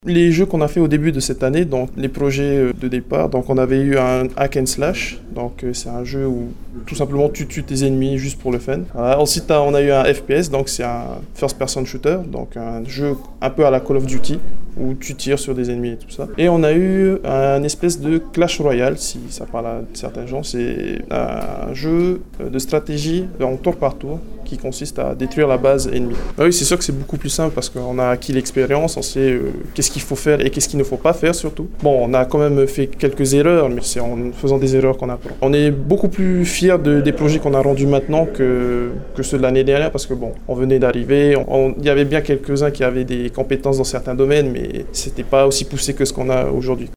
Les jeux qu'on a fait au début de cette année, donc les projets de départ, donc on avait eu un hack and slash, donc c'est un jeu où tout simplement tu tues tes ennemis juste pour le fun. Voilà. Ensuite on a eu un FPS, donc c'est un first person shooter, donc un jeu un peu à la Call of Duty où tu tires sur des ennemis et tout ça. Et on a eu un espèce de Clash Royale, si ça parle à certains gens, c'est un jeu de stratégie en tour par tour qui consiste à détruire la base ennemie. Ah oui, c'est sûr que c'est beaucoup plus simple parce qu'on a acquis l'expérience, on sait qu'est-ce qu'il faut faire et qu'est-ce qu'il ne faut pas faire surtout. Bon, on a quand même fait quelques erreurs, mais c'est en faisant des erreurs qu'on apprend. On est beaucoup plus fiers des projets qu'on a rendus maintenant que ceux de l'année dernière parce que bon, on venait d'arriver, il y avait bien quelques-uns qui avaient des compétences dans certains domaines, mais c'était pas aussi poussé que ce qu'on a aujourd'hui.